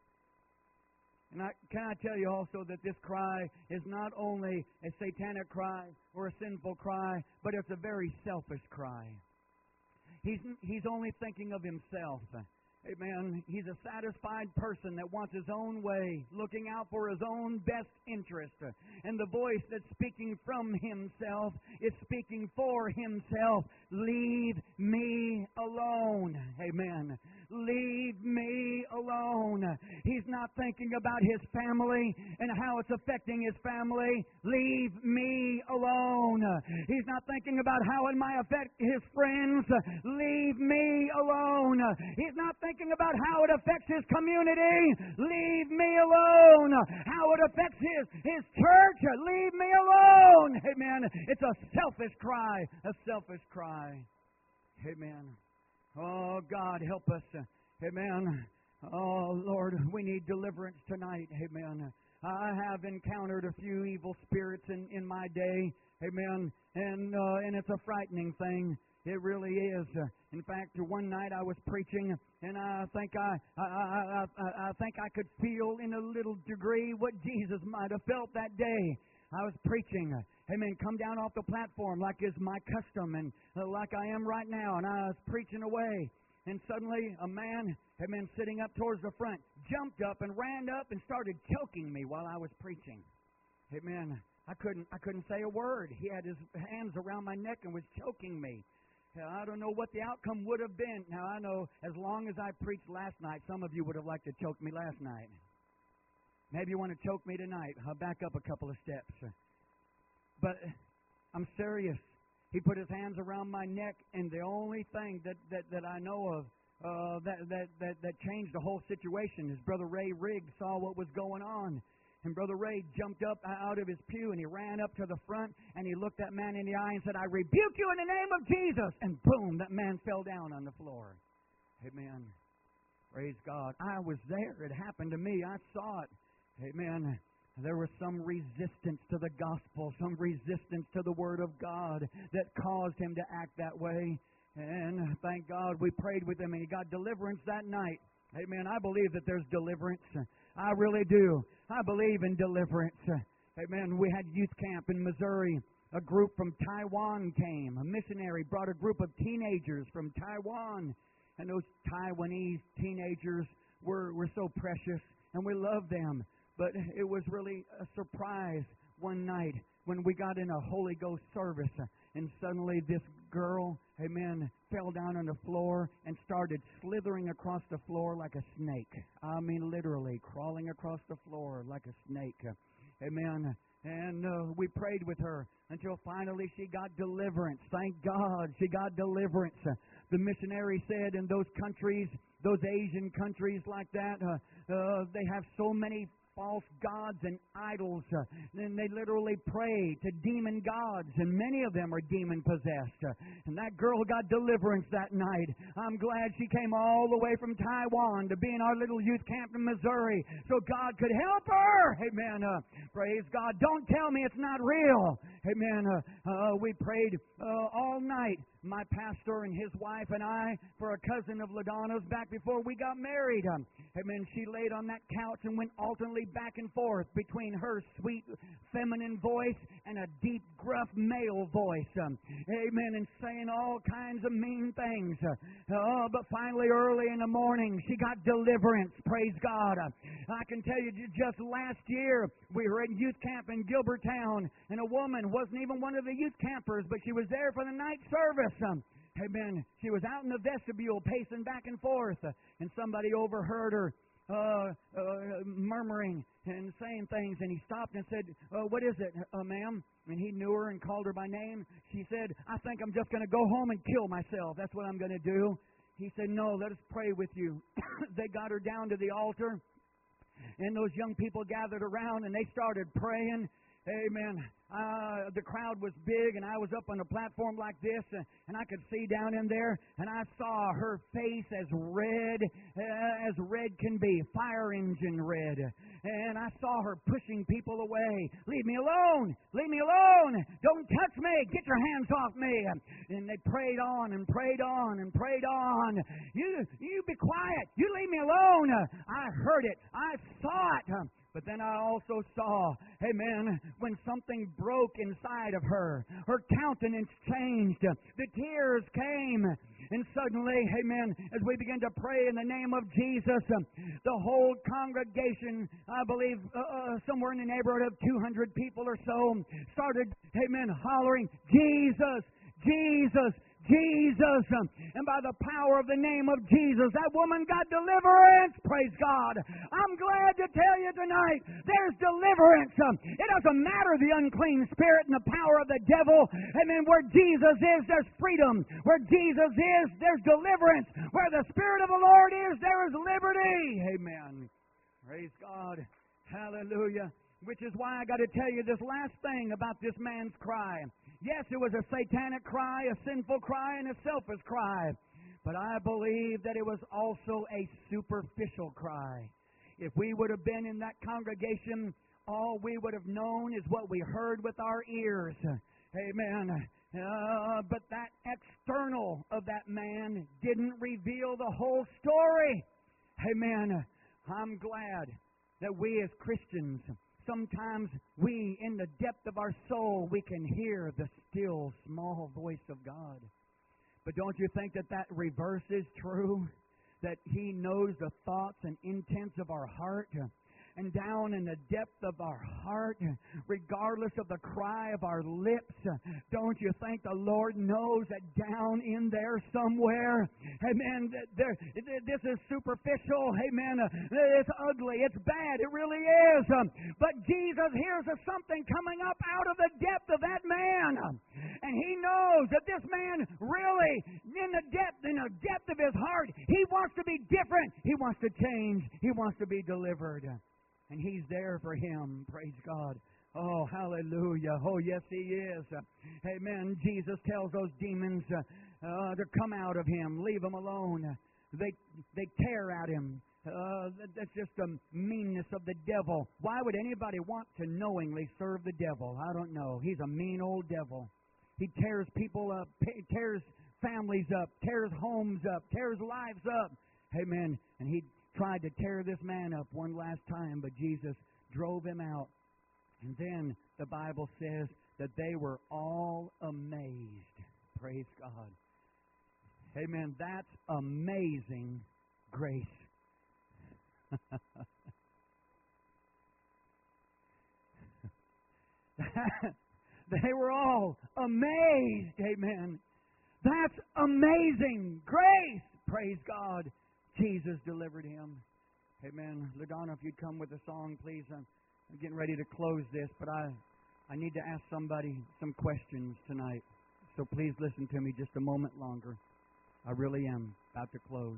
And I, can I tell you also that this cry is not only a satanic cry or a sinful cry, but it's a very selfish cry. He's, he's only thinking of himself. Amen. He's a satisfied person that wants his own way, looking out for his own best interest. And the voice that's speaking from himself is speaking for himself. Leave me alone. Amen. Leave me alone. He's not thinking about his family and how it's affecting his family. Leave me alone. He's not thinking about how it might affect his friends. Leave me alone. He's not thinking about how it affects his community. Leave me alone. How it affects his, his church. Leave me alone. Amen. It's a selfish cry. A selfish cry. Amen. Oh, God, help us. Amen. Oh, Lord, we need deliverance tonight. Amen. I have encountered a few evil spirits in, in my day. Amen. And, uh, and it's a frightening thing. It really is. In fact, one night I was preaching, and I think I, I, I, I, I think I could feel in a little degree what Jesus might have felt that day. I was preaching. Amen. Come down off the platform like is my custom and uh, like I am right now. And I was preaching away. and suddenly a man had been sitting up towards the front, jumped up and ran up and started choking me while I was preaching. Amen. I couldn't I couldn't say a word. He had his hands around my neck and was choking me. Now, I don't know what the outcome would have been. Now, I know as long as I preached last night, some of you would have liked to choke me last night. Maybe you want to choke me tonight. I'll back up a couple of steps. But I'm serious. He put his hands around my neck, and the only thing that, that, that I know of uh, that, that, that, that changed the whole situation is Brother Ray Riggs saw what was going on. And Brother Ray jumped up out of his pew, and he ran up to the front, and he looked that man in the eye and said, "I rebuke you in the name of Jesus." And boom, that man fell down on the floor. Amen. Praise God. I was there. It happened to me. I saw it. Amen. There was some resistance to the gospel, some resistance to the Word of God that caused him to act that way. And thank God we prayed with him, and he got deliverance that night. Amen. I believe that there's deliverance. I really do. I believe in deliverance. Amen. We had youth camp in Missouri. A group from Taiwan came. A missionary brought a group of teenagers from Taiwan. And those Taiwanese teenagers were, were so precious, and we loved them. But it was really a surprise one night when we got in a Holy Ghost service, and suddenly this girl, amen, fell down on the floor and started slithering across the floor like a snake. I mean, literally crawling across the floor like a snake. Amen. And uh, we prayed with her until finally she got deliverance. Thank God she got deliverance. The missionary said in those countries, those Asian countries like that, uh, uh, they have so many false gods and idols, uh, and they literally pray to demon gods, and many of them are demon-possessed. Uh, and that girl got deliverance that night. I'm glad she came all the way from Taiwan to be in our little youth camp in Missouri so God could help her. Amen. Uh, praise God. Don't tell me it's not real. Amen. Uh, uh, we prayed uh, all night, my pastor and his wife and I, for a cousin of LaDonna's back before we got married. Um, amen. She laid on that couch and went alternately back and forth between her sweet feminine voice and a deep, gruff male voice. Um, amen. And saying all kinds of mean things. Uh, oh, but finally, early in the morning, she got deliverance. Praise God. Uh, I can tell you, just last year, we were at youth camp in Gilbertown, and a woman wasn't even one of the youth campers, but she was there for the night service. Um, amen. She was out in the vestibule pacing back and forth, uh, and somebody overheard her Uh, uh, murmuring and saying things, and he stopped and said, uh, "What is it, uh, ma'am?" And he knew her and called her by name. She said, "I think I'm just going to go home and kill myself. That's what I'm going to do." He said, "No, let us pray with you." They got her down to the altar, and those young people gathered around, and they started praying. Amen. Uh, the crowd was big, and I was up on a platform like this, uh, and I could see down in there, and I saw her face as red uh, as red can be, fire engine red. And I saw her pushing people away. "Leave me alone! Leave me alone! Don't touch me! Get your hands off me!" And they prayed on and prayed on and prayed on. You, you be quiet! You leave me alone! I heard it. I saw it. But then I also saw, amen, when something broke inside of her, her countenance changed. The tears came. And suddenly, amen, as we began to pray in the name of Jesus, the whole congregation, I believe uh, somewhere in the neighborhood of two hundred people or so, started, amen, hollering, "Jesus, Jesus, Jesus." And by the power of the name of Jesus, that woman got deliverance. Praise God. I'm glad to tell you tonight, there's deliverance. It doesn't matter the unclean spirit and the power of the devil. Amen. Where Jesus is, there's freedom. Where Jesus is, there's deliverance. Where the Spirit of the Lord is, there is liberty. Amen. Praise God. Hallelujah. Which is why I got to tell you this last thing about this man's cry. Yes, it was a satanic cry, a sinful cry, and a selfish cry. But I believe that it was also a superficial cry. If we would have been in that congregation, all we would have known is what we heard with our ears. Amen. Uh, but that external of that man didn't reveal the whole story. Amen. I'm glad that we as Christians, sometimes we, in the depth of our soul, we can hear the still, small voice of God. But don't you think that that reverse is true? That He knows the thoughts and intents of our heart? And down in the depth of our heart, regardless of the cry of our lips, don't you think the Lord knows that down in there somewhere, amen, there, this is superficial, amen, it's ugly, it's bad, it really is. But Jesus hears of something coming up out of the depth of that man. And He knows that this man really, in the depth, in the depth of his heart, he wants to be different. He wants to change. He wants to be delivered. And He's there for him. Praise God. Oh, hallelujah. Oh, yes, He is. Amen. Jesus tells those demons uh, uh, to come out of him. Leave him alone. They, they tear at him. Uh, that's just the meanness of the devil. Why would anybody want to knowingly serve the devil? I don't know. He's a mean old devil. He tears people up, tears families up, tears homes up, tears lives up. Amen. And he tried to tear this man up one last time, but Jesus drove him out. And then the Bible says that they were all amazed. Praise God. Amen. That's amazing grace. They were all amazed. Amen. That's amazing grace. Praise God. Jesus delivered him. Amen. LaDonna, if you'd come with a song, please. I'm, I'm getting ready to close this, but I, I need to ask somebody some questions tonight. So please listen to me just a moment longer. I really am about to close.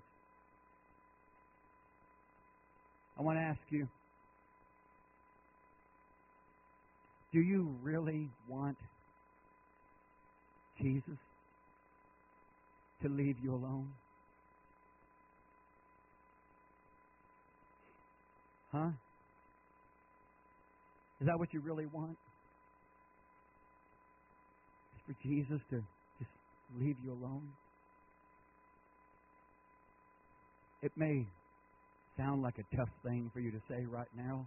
I want to ask you, do you really want Jesus to leave you alone? Huh? Is that what you really want? Is for Jesus to just leave you alone? It may sound like a tough thing for you to say right now.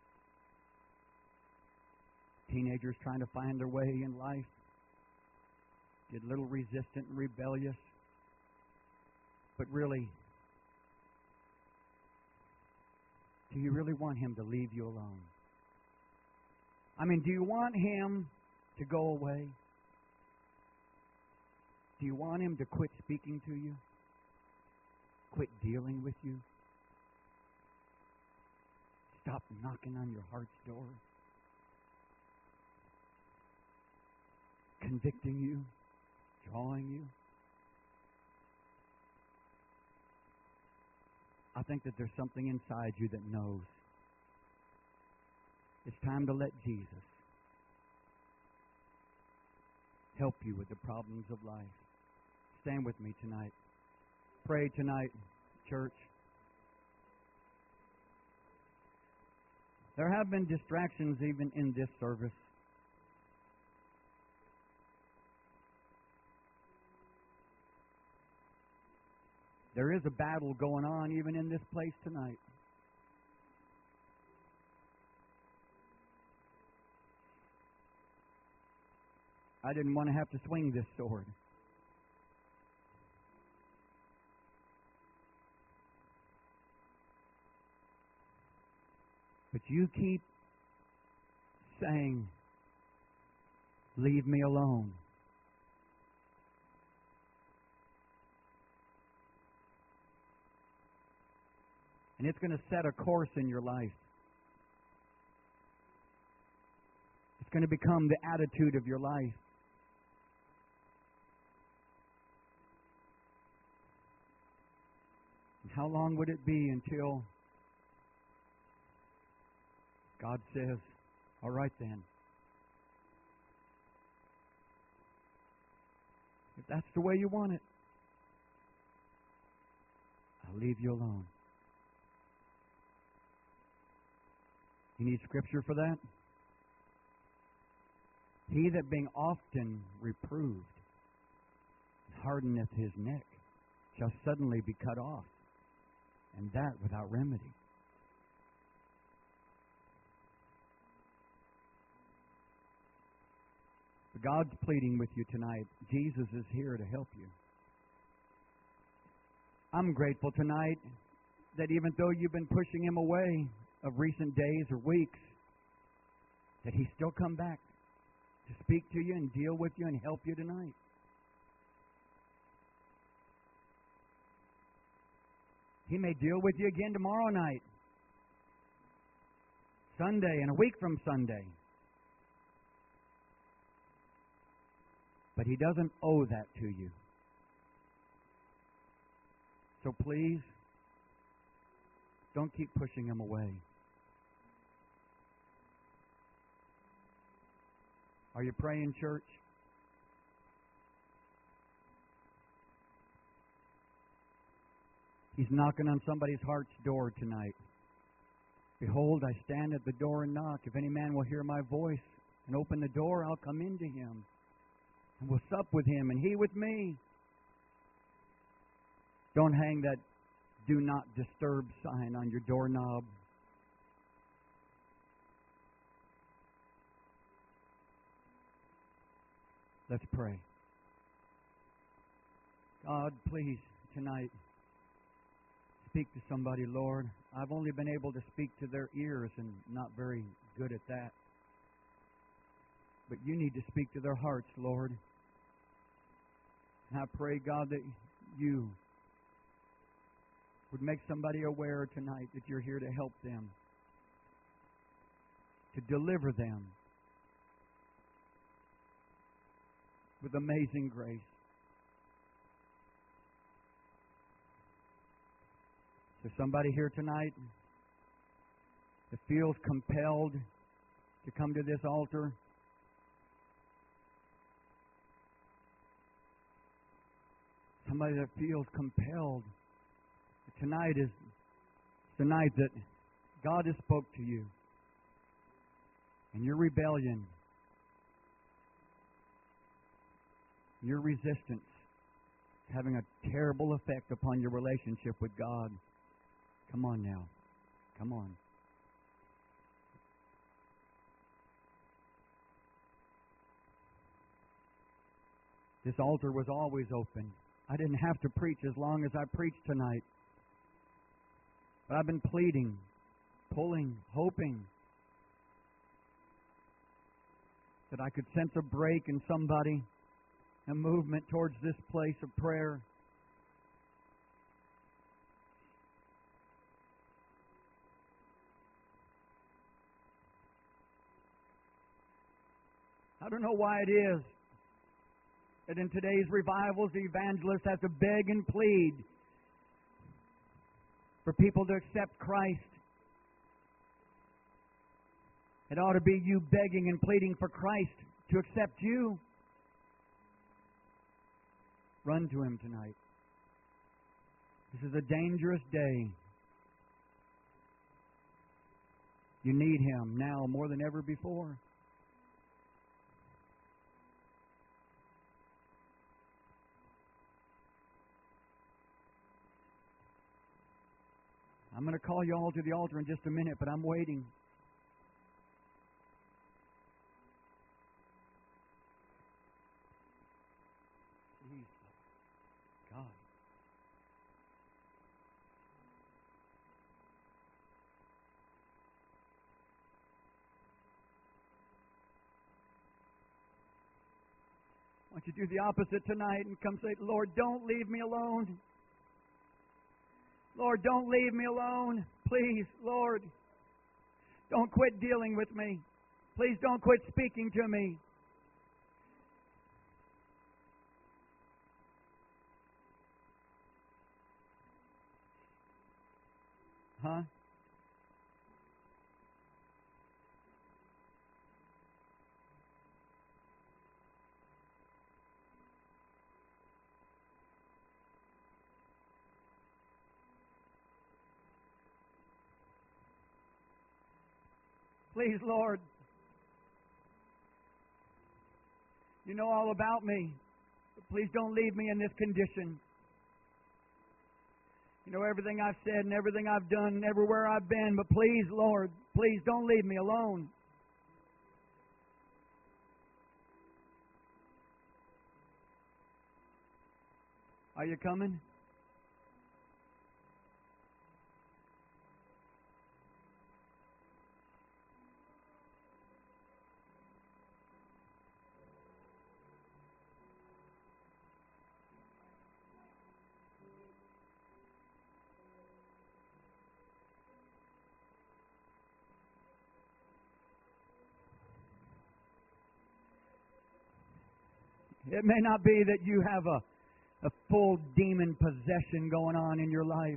Teenagers trying to find their way in life. Get a little resistant and rebellious. But really, do you really want Him to leave you alone? I mean, do you want Him to go away? Do you want Him to quit speaking to you? Quit dealing with you? Stop knocking on your heart's door? Convicting you? Drawing you? I think that there's something inside you that knows. It's time to let Jesus help you with the problems of life. Stand with me tonight. Pray tonight, church. There have been distractions even in this service. There is a battle going on even in this place tonight. I didn't want to have to swing this sword. But you keep saying, leave me alone. And it's going to set a course in your life. It's going to become the attitude of your life. And how long would it be until God says, all right then. If that's the way you want it, I'll leave you alone. You need scripture for that? He that being often reproved hardeneth his neck shall suddenly be cut off, and that without remedy. God's pleading with you tonight. Jesus is here to help you. I'm grateful tonight that even though you've been pushing Him away of recent days or weeks, that He's still come back to speak to you and deal with you and help you tonight. He may deal with you again tomorrow night, Sunday, and a week from Sunday. But He doesn't owe that to you. So please, don't keep pushing Him away. Are you praying, church? He's knocking on somebody's heart's door tonight. Behold, I stand at the door and knock. If any man will hear my voice and open the door, I'll come into him, and we'll sup with him, and he with me. Don't hang that do not disturb sign on your doorknob. Let's pray. God, please, tonight, speak to somebody, Lord. I've only been able to speak to their ears and not very good at that. But you need to speak to their hearts, Lord. And I pray, God, that you would make somebody aware tonight that you're here to help them, to deliver them with amazing grace. Is there somebody here tonight that feels compelled to come to this altar? Somebody that feels compelled. Tonight is the night that God has spoke to you. And your rebellion, your resistance is having a terrible effect upon your relationship with God. Come on now. Come on. This altar was always open. I didn't have to preach as long as I preached tonight. But I've been pleading, pulling, hoping that I could sense a break in somebody, a movement towards this place of prayer. I don't know why it is that in today's revivals, the evangelist has to beg and plead for people to accept Christ. It ought to be you begging and pleading for Christ to accept you. Run to Him tonight. This is a dangerous day. You need Him now more than ever before. I'm going to call you all to the altar in just a minute, but I'm waiting. Jeez, God. Why don't you do the opposite tonight and come say, Lord, don't leave me alone. Lord, don't leave me alone. Please, Lord, don't quit dealing with me. Please don't quit speaking to me. Huh? Please, Lord, you know all about me, but please don't leave me in this condition. You know everything I've said and everything I've done and everywhere I've been, but please, Lord, please don't leave me alone. Are you coming? It may not be that you have a, a full demon possession going on in your life.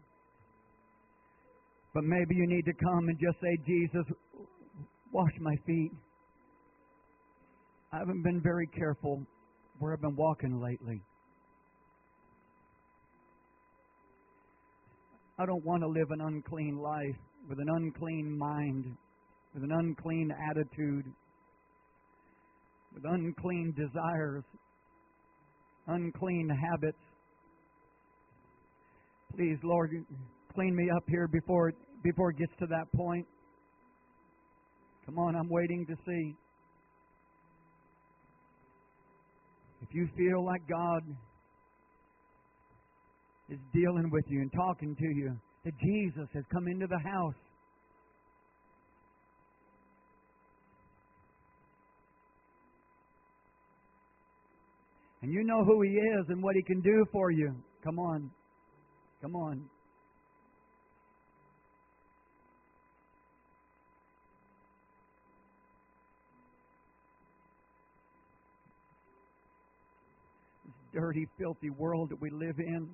But maybe you need to come and just say, Jesus, wash my feet. I haven't been very careful where I've been walking lately. I don't want to live an unclean life with an unclean mind, with an unclean attitude, with unclean desires, unclean habits. Please, Lord, clean me up here before, before it gets to that point. Come on, I'm waiting to see. If you feel like God is dealing with you and talking to you, that Jesus has come into the house, and you know who He is and what He can do for you, come on. Come on. This dirty, filthy world that we live in,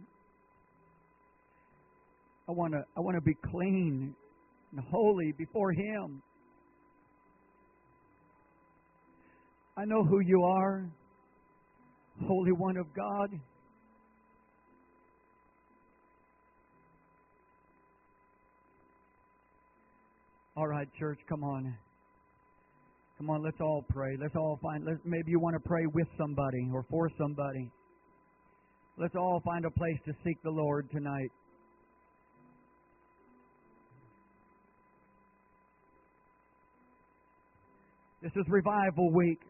I want to I want to be clean and holy before Him. I know who you are, Holy One of God. All right, church, come on. Come on, let's all pray. Let's all find, let's, maybe you want to pray with somebody or for somebody. Let's all find a place to seek the Lord tonight. This is revival week.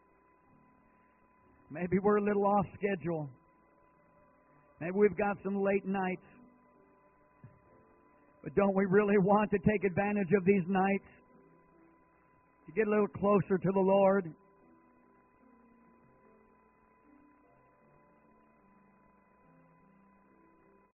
Maybe we're a little off schedule. Maybe we've got some late nights. But don't we really want to take advantage of these nights to get a little closer to the Lord?